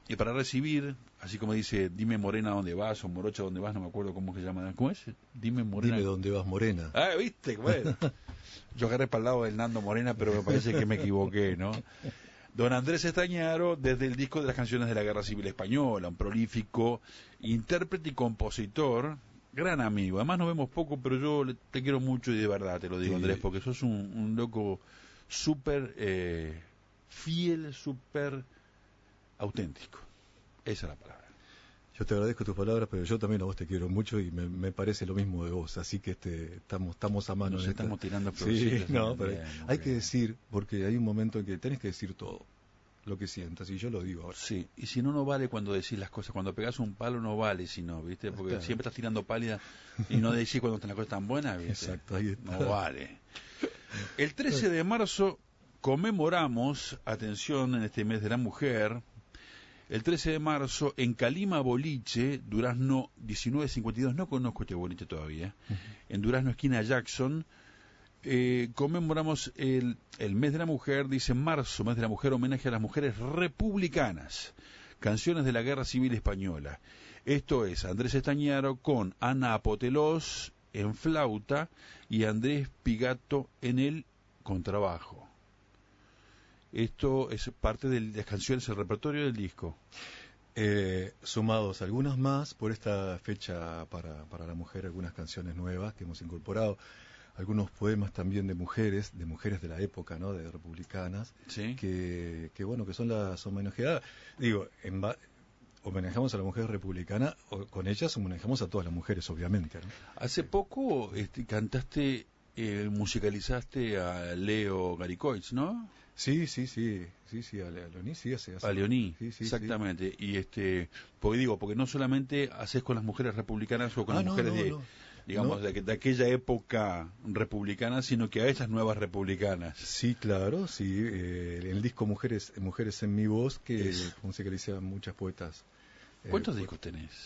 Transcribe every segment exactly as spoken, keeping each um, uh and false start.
y para recibir, así como dice, dime morena dónde vas, o morocha dónde vas, no me acuerdo cómo se llama. ¿Cómo es? Dime morena. Dime dónde vas, morena. Ah, ¿viste? Bueno, yo agarré para el lado del Nando Morena, pero me parece que me equivoqué, ¿no? Don Andrés Estañaro, desde el disco de las canciones de la Guerra Civil Española, un prolífico intérprete y compositor, gran amigo. Además nos vemos poco, pero yo te quiero mucho y de verdad te lo digo, sí. Andrés, porque sos un, un loco súper eh, fiel, súper auténtico. Esa es la palabra. Yo te agradezco tus palabras, pero yo también a vos te quiero mucho y me, me parece lo mismo de vos, así que este, estamos, estamos a mano. Nos en estamos esta... tirando sí, no, pero bien, hay bien. que decir, porque hay un momento en que tenés que decir todo lo que sientas, y yo lo digo ahora. Sí, y si no, no vale cuando decís las cosas, cuando pegás un palo no vale, si no, ¿viste? Porque claro. Siempre estás tirando pálida y no decís cuando las cosas están buenas, ¿viste? Exacto, ahí está. No vale. El trece de marzo conmemoramos, atención, en este mes de la mujer, el trece de marzo en Calima Boliche, Durazno diecinueve cincuenta y dos, no conozco este boliche todavía, uh-huh. En Durazno esquina Jackson, eh, conmemoramos el, el mes de la mujer, dice marzo, mes de la mujer, homenaje a las mujeres republicanas, canciones de la Guerra Civil Española. Esto es Andrés Estañaro con Ana Apotelos en flauta y Andrés Pigato en el contrabajo. Esto es parte de las canciones, el repertorio del disco. Eh, sumados algunas más, por esta fecha para, para la mujer, algunas canciones nuevas que hemos incorporado, algunos poemas también de mujeres, de mujeres de la época, ¿no? De republicanas, ¿sí? que, que bueno, que son las homenajeadas. Digo, en ba- homenajamos a la mujer republicana, o, con ellas homenajamos a todas las mujeres, obviamente, ¿no? Hace poco este, cantaste, eh, musicalizaste a Leo Garicoitz, ¿no? Sí, sí, sí, sí, sí, a Leoní, sí, hace, hace. A Leoní, sí, sí, exactamente. Sí. Y este, porque digo, porque no solamente haces con las mujeres republicanas o con ah, las no, mujeres no, de, no, digamos, no. de, de aquella época republicana, sino que a esas nuevas republicanas. Sí, claro, sí. Eh, en el disco Mujeres, Mujeres en mi voz, que musicalicé a muchas poetas. ¿Cuántos eh, discos tenés?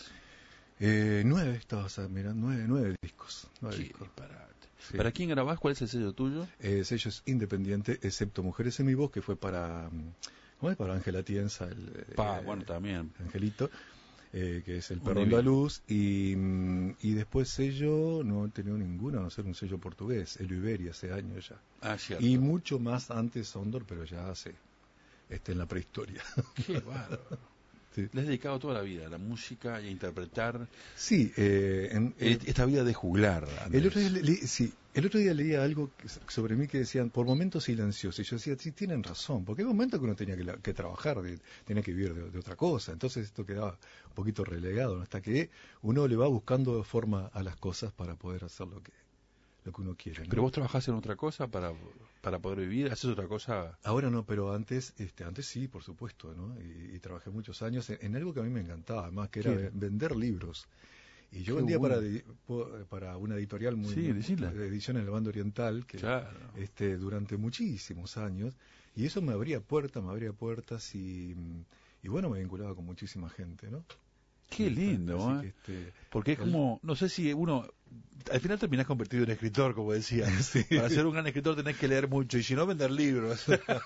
Eh, nueve, estabas mirando, nueve, nueve discos. Nueve ¿Qué discos. disparate? Sí. ¿Para quién grabás? ¿Cuál es el sello tuyo? El sello es independiente, excepto Mujeres en mi voz, que fue para, ¿cómo es? Para Ángela Tienza, el, Pa, eh, bueno, también. Angelito, eh, que es el perro Divino. andaluz, y, y después sello, no he tenido ninguno, a no ser un sello portugués, el Iberia, hace años ya. Ah, cierto. Y mucho más antes Sondor, pero ya hace, este, en la prehistoria. Qué bárbaro. Sí. Le has dedicado toda la vida a la música y a interpretar. Sí, eh, en, en, esta vida de juglar. El otro día le, le, sí, el otro día leía algo que, sobre mí que decían, por momentos silenciosos. Y yo decía, sí, tienen razón, porque hay momentos que uno tenía que, que trabajar, de, tenía que vivir de, de otra cosa. Entonces esto quedaba un poquito relegado, ¿no? Hasta que uno le va buscando forma a las cosas para poder hacer lo que, lo que uno quiere, ¿no? Pero vos trabajás en otra cosa para, para poder vivir, haces otra cosa. Ahora no, pero antes, este, antes sí, por supuesto, ¿no? Y, y trabajé muchos años en, en algo que a mí me encantaba, además que era ¿Qué? vender libros. Y yo Qué vendía bueno. para, para una editorial muy, sí, muy de edición en el Bando Oriental, que claro. este, durante muchísimos años, y eso me abría puertas, me abría puertas y, y bueno, me vinculaba con muchísima gente, ¿no? Qué lindo, ¿eh? Este, porque es como, no sé si uno, al final terminás convertido en escritor, como decía. Sí. Para ser un gran escritor tenés que leer mucho y si no vender libros.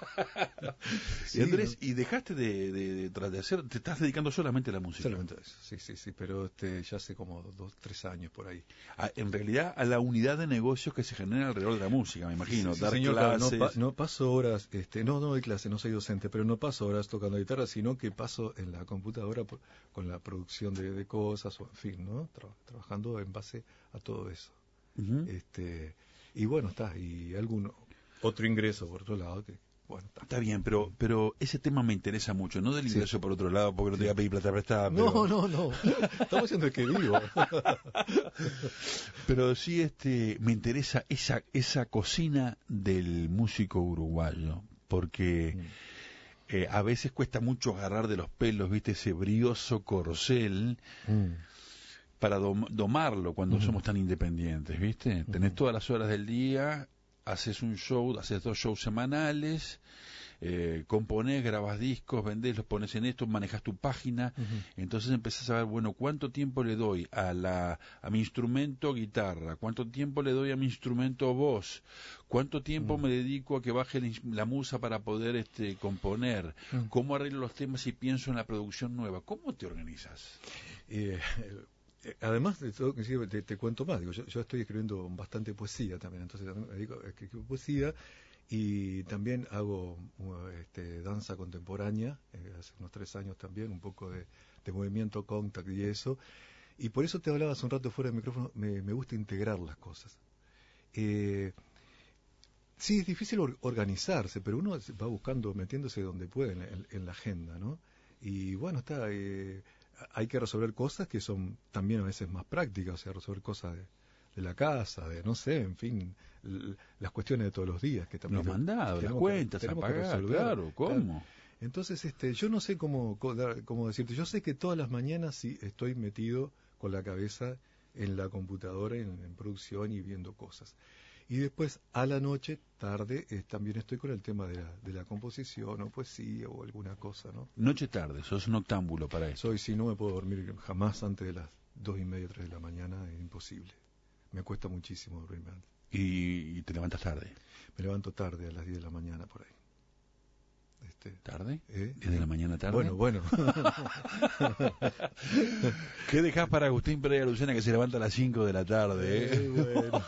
Sí, y Andrés, ¿no? Y dejaste de, de, de, de hacer, te estás dedicando solamente a la música. Solamente a eso, sí, sí, sí, pero este, ya hace como dos, tres años por ahí. Ah, en realidad a la unidad de negocios que se genera alrededor de la música, me imagino, sí, sí, dar señor, clases. No, pa, no paso horas, este, no, no doy clase, no soy docente, pero no paso horas tocando guitarra, sino que paso en la computadora por, con la producción de, de cosas, o en fin, ¿no? Tra trabajando en base a todo eso. Uh-huh. Este, y bueno, está, y algún otro ingreso por otro lado que bueno, está. Está bien, pero pero ese tema me interesa mucho, no del ingreso sí. por otro lado, porque no te voy a pedir plata prestada. No, pero... no, no, estamos haciendo el que vivo. Pero sí, este, me interesa esa esa cocina del músico uruguayo, porque mm. eh, a veces cuesta mucho agarrar de los pelos, viste, ese brioso corcel. Mm. para dom domarlo cuando uh-huh. somos tan independientes, ¿viste? Uh-huh. Tenés todas las horas del día, haces un show, haces dos shows semanales, eh, componés, grabás discos, vendés, los pones en esto, manejas tu página, uh-huh. Entonces empezás a ver, bueno, ¿cuánto tiempo le doy a la a mi instrumento guitarra? ¿Cuánto tiempo le doy a mi instrumento voz? ¿Cuánto tiempo uh-huh. me dedico a que baje la, la musa para poder este componer? Uh-huh. ¿Cómo arreglo los temas y pienso en la producción nueva? ¿Cómo te organizas? Eh, Además de todo, te, te cuento más, digo, yo, yo estoy escribiendo bastante poesía también, entonces también me dedico a escribir poesía y también hago este, danza contemporánea, eh, hace unos tres años también, un poco de, de movimiento, contact y eso, y por eso te hablaba hace un rato fuera del micrófono, me, me gusta integrar las cosas. Eh, sí, es difícil or, organizarse, pero uno va buscando, metiéndose donde puede en, en, en la agenda, ¿no? Y bueno, está... Eh, hay que resolver cosas que son también a veces más prácticas, o sea, resolver cosas de, de la casa, de no sé, en fin, l- las cuestiones de todos los días que también los mandados, las cuentas a pagar, claro, ¿cómo? Entonces, este, yo no sé cómo, cómo decirte, yo sé que todas las mañanas sí estoy metido con la cabeza en la computadora, en, en producción y viendo cosas. Y después, a la noche, tarde, eh, también estoy con el tema de la, de la composición o poesía o alguna cosa, ¿no? Noche-tarde, sos un octámbulo para eso. Soy, si no me puedo dormir jamás antes de las dos y media, tres de la mañana, es imposible. Me cuesta muchísimo dormirme antes. ¿Y, y te levantas tarde? Me levanto tarde, a las diez de la mañana, por ahí. Este, ¿Tarde? ¿Eh? ¿diez de la mañana tarde? Bueno, bueno. ¿Qué dejás para Agustín Pereira Lucena que se levanta a las cinco de la tarde? ¿eh? Eh, bueno.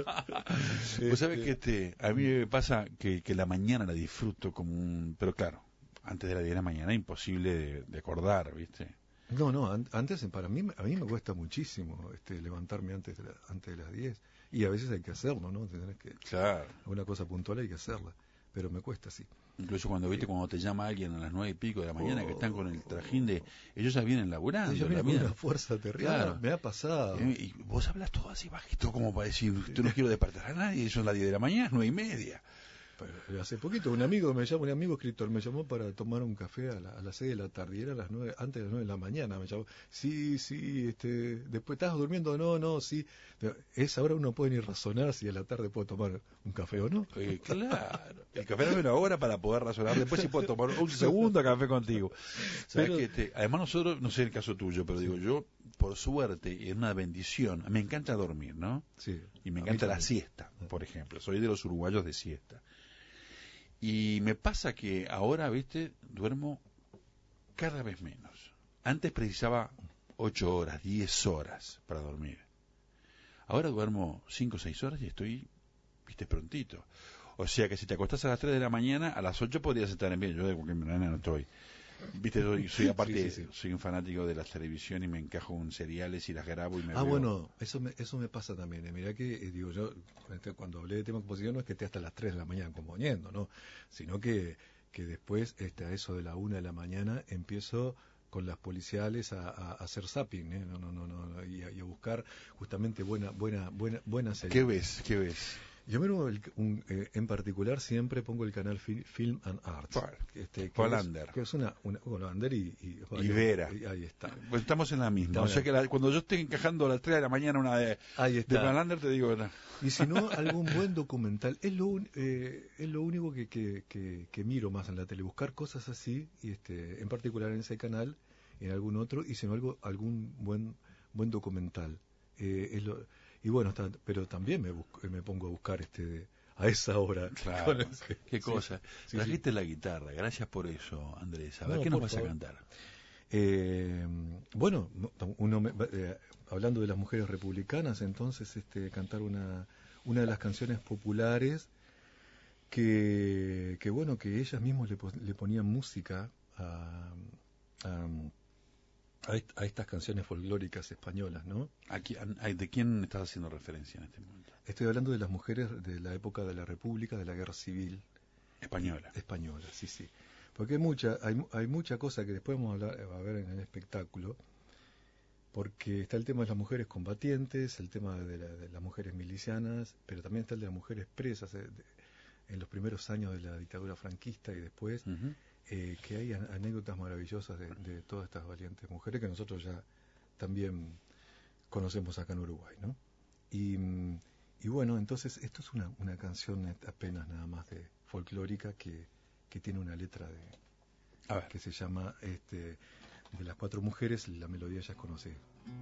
Vos sabés que este, a mí me pasa que, que la mañana la disfruto como un... Pero claro, antes de las diez de la mañana imposible de, de acordar, ¿viste? No, no, an- antes para mí, a mí me cuesta muchísimo este, levantarme antes de, la, antes de las diez. Y a veces hay que hacerlo, ¿no? Tenés que, claro. Alguna cosa puntual hay que hacerla. Pero me cuesta, sí. Incluso cuando viste cuando te llama alguien a las nueve y pico de la mañana oh, que están con el trajín de ellos ya vienen laburando, ellos vienen con una fuerza terrible, claro. Me ha pasado y, y vos hablas todo así bajito como para decir yo no quiero despertar a nadie, son las diez de la mañana, nueve y media. Pero hace poquito un amigo me llamó, un amigo escritor me llamó para tomar un café a, la, a las seis de la tarde y era a las nueve, antes de las nueve de la mañana me llamó. Sí, sí, este, después estás durmiendo, no, no, sí. Es ahora uno puede ni razonar si a la tarde puedo tomar un café o no. Eh, claro, el café no es una hora para poder razonar, después sí puedo tomar un segundo café contigo. ¿Sabes pero, que este, además nosotros, no sé el caso tuyo, pero sí. digo yo, por suerte y es una bendición, me encanta dormir, ¿no? Sí. Y me encanta la siesta, por ejemplo. Soy de los uruguayos de siesta. Y me pasa que ahora, viste, duermo cada vez menos. Antes precisaba ocho horas, diez horas para dormir. Ahora duermo cinco o seis horas y estoy, viste, prontito. O sea que si te acostás a las tres de la mañana, a las ocho podrías estar en pie. Yo de cualquier manera no estoy. Viste, soy, soy aparte, sí, sí, sí. soy un fanático de la televisión y me encajo en seriales y las grabo y me Ah, veo. bueno, eso me, eso me pasa también. Eh. Mirá que, eh, digo yo, cuando hablé de tema de composición no es que esté hasta las tres de la mañana componiendo, ¿no? Sino que, que después, este, a eso de la una de la mañana, empiezo con las policiales a, a, a hacer zapping, ¿eh? No, no, no, no, y a, y a buscar justamente buena, buena, buena, buena serie. ¿Qué ves? ¿Qué ves? Yo miro el, un, eh, en particular siempre pongo el canal Fil, Film and Arts, este, que Hollander, es, que es una, una Hollander y, y, y Vera. Y, ahí está. Pues estamos en la misma. Estamos o sea que la, cuando yo esté encajando a las tres de la mañana una de, ahí está. de Hollander te digo. No. Y si no algún buen documental es lo un, eh, es lo único que, que, que, que miro más en la tele, buscar cosas así y este, en particular en ese canal, en algún otro y si no algo algún buen buen documental. Eh, es lo, y bueno, está, pero también me busco, me pongo a buscar este a esa hora. Claro, ese, qué cosa. Sí, Trajiste sí. la guitarra, gracias por eso, Andrés. A ver, no, ¿qué nos vas favor. a cantar? Eh, bueno, uno me, eh, hablando de las mujeres republicanas, entonces este cantar una una de las canciones populares que, que bueno, que ellas mismas le, le ponían música a, a a estas canciones folclóricas españolas, ¿no? Aquí, ¿de quién estás haciendo referencia en este momento? Estoy hablando de las mujeres de la época de la República, de la Guerra Civil española. Española, sí, sí. Porque hay mucha, hay, hay mucha cosa que después vamos a, hablar, a ver en el espectáculo, porque está el tema de las mujeres combatientes, el tema de, la, de las mujeres milicianas, pero también está el de las mujeres presas de, de, en los primeros años de la dictadura franquista y después. Uh-huh. Eh, que hay anécdotas maravillosas de, de todas estas valientes mujeres que nosotros ya también conocemos acá en Uruguay, ¿no? Y, y bueno, entonces esto es una, una canción apenas nada más de folclórica que, que tiene una letra de A ver. que se llama este, de las cuatro mujeres, la melodía ya es conocida.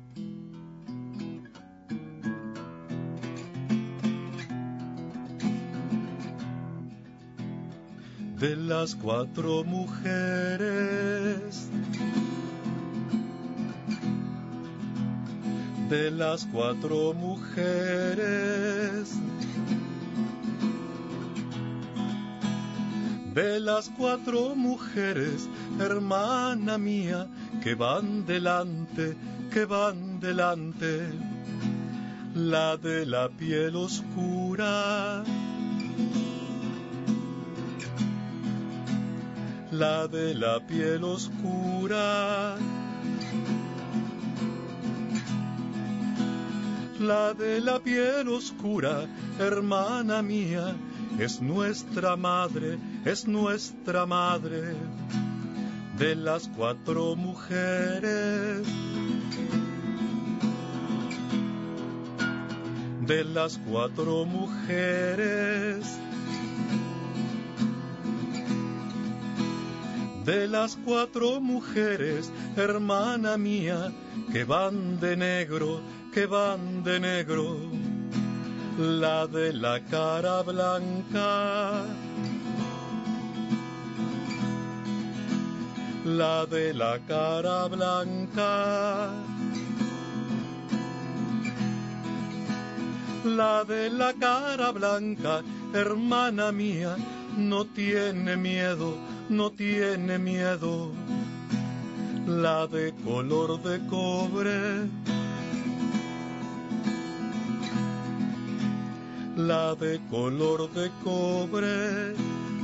De las cuatro mujeres, de las cuatro mujeres, de las cuatro mujeres, hermana mía, que van delante, que van delante, la de la piel oscura, la de la piel oscura, la de la piel oscura, hermana mía, es nuestra madre, es nuestra madre. De las cuatro mujeres, de las cuatro mujeres, de las cuatro mujeres, hermana mía, que van de negro, que van de negro, la de la cara blanca, la de la cara blanca, la de la cara blanca, hermana mía, no tiene miedo, no tiene miedo, la de color de cobre, la de color de cobre,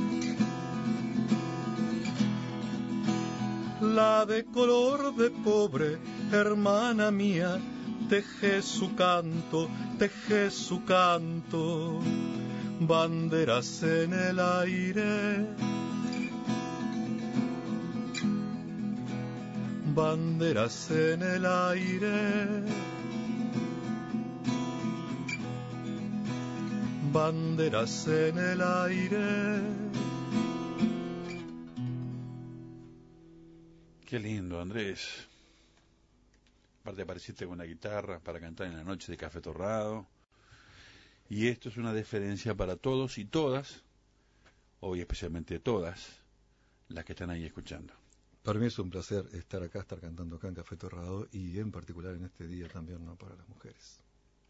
la de color de cobre, hermana mía, teje su canto, teje su canto, banderas en el aire, banderas en el aire, banderas en el aire. Qué lindo, Andrés. Aparte apareciste con una guitarra para cantar en la noche de Café Torrado. Y esto es una deferencia para todos y todas, hoy especialmente todas, las que están ahí escuchando. Para mí es un placer estar acá, estar cantando acá en Café Torrado y en particular en este día también, ¿no?, para las mujeres.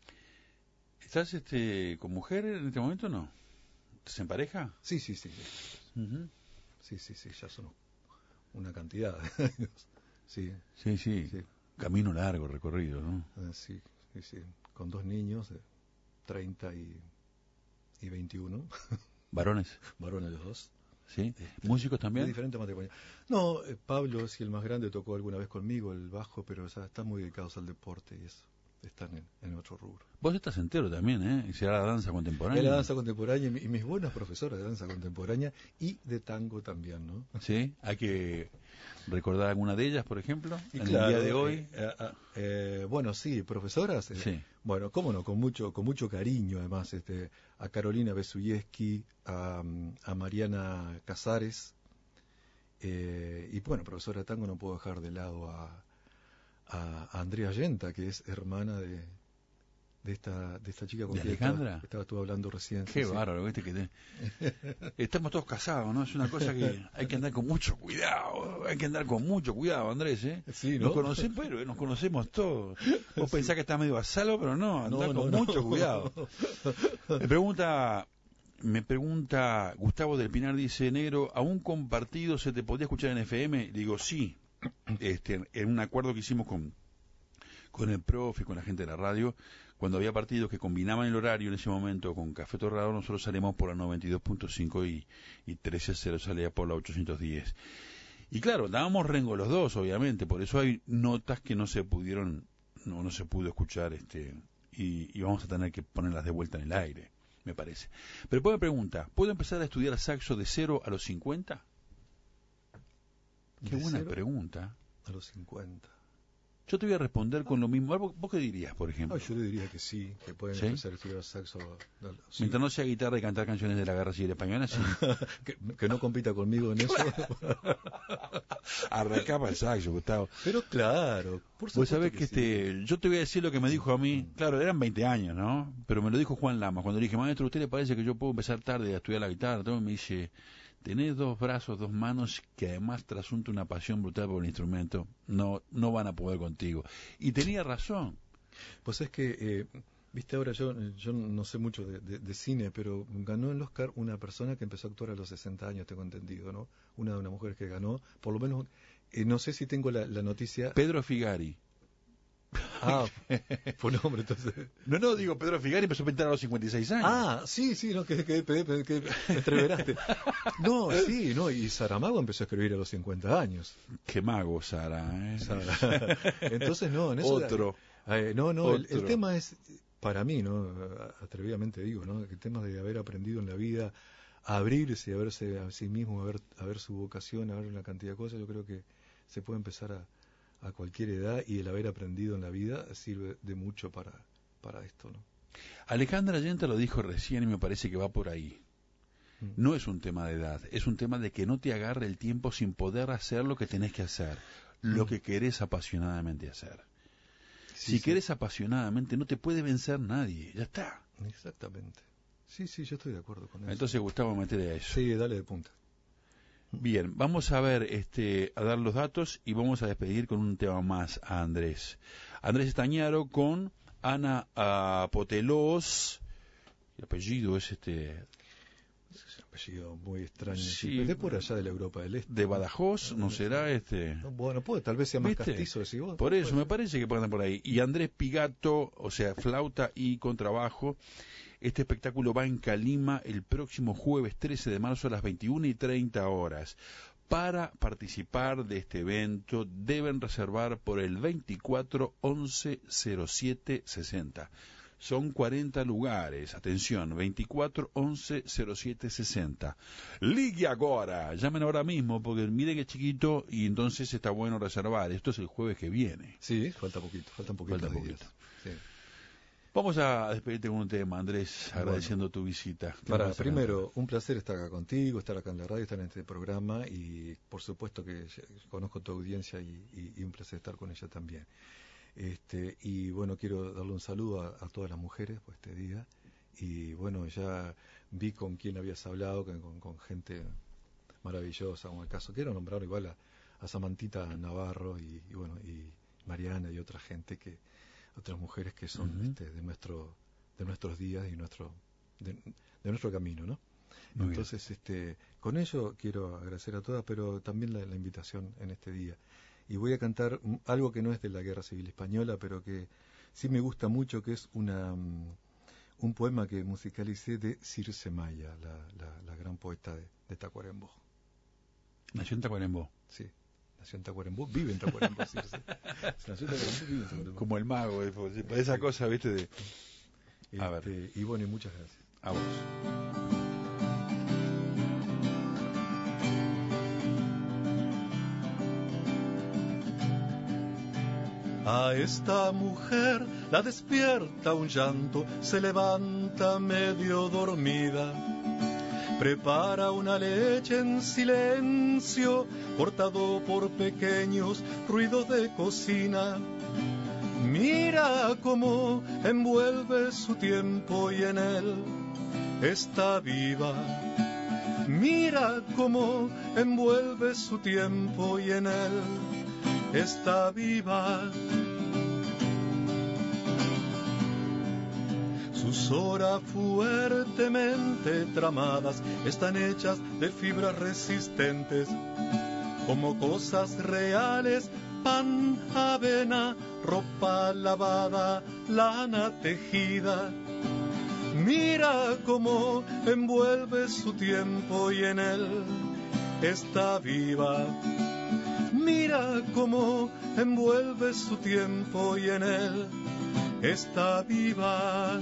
¿Estás este, con mujer en este momento o no? ¿Estás en pareja? Sí, sí, sí. Sí, Uh-huh. sí, sí, sí, ya son una cantidad de años. Sí, Sí, sí, sí. Camino largo recorrido, ¿no? Eh, sí, sí, sí. Con dos niños de treinta y, y veintiuno. ¿Varones? Varones los dos. ¿Sí? Este, ¿Músicos también? De diferentes matrimonios. No, eh, Pablo, sí, el más grande, tocó alguna vez conmigo el bajo, pero o sea, están muy dedicados al deporte y eso. Están en, en otro rubro. Vos estás entero también, ¿eh? Y será la danza contemporánea. Es la danza contemporánea y, mi- y mis buenas profesoras de danza contemporánea y de tango también, ¿no? Sí, hay que recordar alguna de ellas, por ejemplo, Y en claro, el día de hoy. eh, eh, eh, eh, bueno, sí, profesoras. eh, Sí. Bueno, cómo no, con mucho, con mucho cariño, además, este, a Carolina Besuyevsky, a, a Mariana Casares, eh, y bueno, profesora de tango no puedo dejar de lado a, a, a Andrea Yenta, que es hermana de, de esta de esta chica con ¿De quien Alejandra? estaba, estaba tú hablando recién. Qué sí, sí. bárbaro, ¿viste? Que te- Estamos todos casados, ¿no? Es una cosa que hay que andar con mucho cuidado. Hay que andar con mucho cuidado, Andrés, ¿eh? Sí, ¿no? Nos conocemos, pero nos conocemos todos. Vos pensás que estás medio a salvo, pero no, andá No, no, con no. mucho cuidado. Me pregunta, me pregunta Gustavo del Pinar, dice, negro, ¿a un compartido se te podía escuchar en F M? Digo, sí. Este, en un acuerdo que hicimos con, con el profe, con la gente de la radio, cuando había partidos que combinaban el horario en ese momento con Café Torrado, nosotros salíamos por la noventa y dos punto cinco y, y trece cero salía por la ochocientos diez. Y claro, dábamos rengo los dos, obviamente, por eso hay notas que no se pudieron, no, no se pudo escuchar, este, y, y vamos a tener que ponerlas de vuelta en el aire, me parece. Pero después me pregunta, ¿puedo empezar a estudiar saxo de cero a los cincuenta? Qué De buena cero pregunta. A los cincuenta. Yo te voy a responder con lo mismo. ¿Vos, vos qué dirías, por ejemplo? No, yo le diría que sí, que pueden ¿Sí? empezar a estudiar saxo. No, sí. Mientras no sea guitarra y cantar canciones de la Guerra Civil Española, sí. que, que no compita conmigo en eso. Arrancaba el saxo, Gustavo. Pero claro, por supuesto. Vos sabés que, que este, sí. yo te voy a decir lo que me dijo a mí. Claro, eran veinte años, ¿no? Pero me lo dijo Juan Lamas. Cuando le dije, maestro, ¿a usted le parece que yo puedo empezar tarde a estudiar la guitarra? Entonces me dice, tenés dos brazos, dos manos, que además trasunta una pasión brutal por el instrumento. No, no van a poder contigo. Y tenía razón. Pues es que, eh, viste, ahora yo yo no sé mucho de, de, de cine, pero ganó el Oscar una persona que empezó a actuar a los sesenta años, tengo entendido, ¿no? Una de las mujeres que ganó, por lo menos, eh, no sé si tengo la, la noticia. Pedro Figari. Ah, fue un hombre, entonces. No, no, digo, Pedro Figari empezó a pintar a los cincuenta y seis años. Ah, sí, sí, no, que, que, que, que, que me entreveraste. No, sí, no, y Saramago empezó a escribir a los cincuenta años. Qué mago, Sara, ¿eh? Sara. Entonces, no, en eso. Otro. Eh, no, no, Otro. el, el tema es, para mí, ¿no? Atrevidamente digo, ¿no? El tema de haber aprendido en la vida a abrirse, a verse a sí mismo, a ver, a ver su vocación, a ver una cantidad de cosas, yo creo que se puede empezar a, a cualquier edad, y el haber aprendido en la vida sirve de mucho para, para esto, ¿no? Alejandra Yenta lo dijo recién y me parece que va por ahí. No es un tema de edad, es un tema de que no te agarre el tiempo sin poder hacer lo que tenés que hacer, lo que querés apasionadamente hacer. Sí, si sí. querés apasionadamente, no te puede vencer nadie, ya está. Exactamente. Sí, sí, yo estoy de acuerdo con eso. Entonces, Gustavo, metele a eso. Sí, dale de punta. Bien, vamos a ver, este, a dar los datos y vamos a despedir con un tema más a Andrés. Andrés Estañaro con Ana uh, Potelos, el apellido es este... Es un apellido muy extraño. Sí, de por allá de la Europa del Este. De Badajoz, ¿no será este? No, bueno, puede, tal vez sea más ¿Viste? castizo, decís vos. Por eso, Puede me parece que puede andar por ahí. Y Andrés Pigato, o sea, flauta y contrabajo. Este espectáculo va en Calima el próximo jueves trece de marzo a las veintiuna y treinta horas. Para participar de este evento deben reservar por el veinticuatro once cero siete sesenta. Son cuarenta lugares, atención, veinticuatro once cero siete sesenta. Ligue ahora, llamen ahora mismo, porque mire que es chiquito y entonces está bueno reservar. Esto es el jueves que viene. Sí, falta poquito, falta un poquito. Falta de poquito. días. Sí. Vamos a despedirte con un tema, Andrés, agradeciendo bueno, tu visita. Para, primero, un placer estar acá contigo, estar acá en la radio, estar en este programa, y por supuesto que conozco tu audiencia y, y, y un placer estar con ella también. Este, y bueno, quiero darle un saludo a, a todas las mujeres por este día, y bueno, ya vi con quién habías hablado, con, con, con gente maravillosa, como el caso, quiero nombrar igual a, a Samantita Navarro y, y bueno, y Mariana y otra gente, que otras mujeres que son uh-huh. este, de nuestro de nuestros días y nuestro de, de nuestro camino, ¿no? Muy Entonces, bien. este, con ello quiero agradecer a todas, pero también la, la invitación en este día. Y voy a cantar algo que no es de la Guerra Civil Española, pero que sí me gusta mucho, que es una um, un poema que musicalicé de Circe Maya, la, la, la gran poeta de, de Tacuarembó. ¿Nació en Tacuarembó? Sí, nació en Tacuarembó, vive en Tacuarembó, Circe. Nació en Tacuarembó, vive en Tacuarembó. Como el mago, esa sí. cosa, ¿viste? De... A este, ver. Y bueno, y muchas gracias. A vos. A esta mujer la despierta un llanto, se levanta medio dormida, prepara una leche en silencio, cortado por pequeños ruidos de cocina. Mira cómo envuelve su tiempo y en él está viva. Mira cómo envuelve su tiempo y en él está viva. Sus horas fuertemente tramadas están hechas de fibras resistentes, como cosas reales: pan, avena, ropa lavada, lana tejida. Mira cómo envuelve su tiempo y en él está viva. Mira cómo envuelve su tiempo y en él está viva.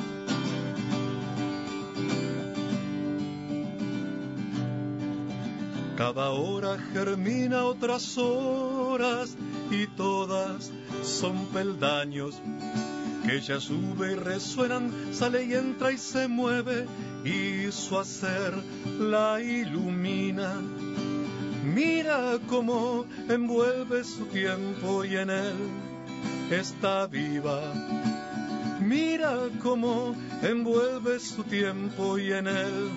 Cada hora germina otras horas y todas son peldaños que ella sube y resuenan, sale y entra y se mueve, y su hacer la ilumina. Mira cómo envuelve su tiempo y en él está viva. Mira cómo envuelve su tiempo y en él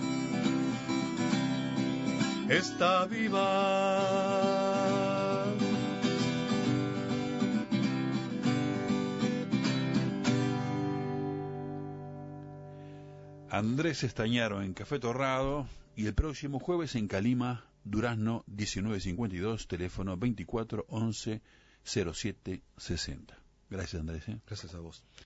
está viva. Andrés Estañaro en Café Torrado, y el próximo jueves en Calima, Durazno diecinueve cincuenta y dos, teléfono veinticuatro once cero siete sesenta. Gracias, Andrés. ¿eh? Gracias a vos.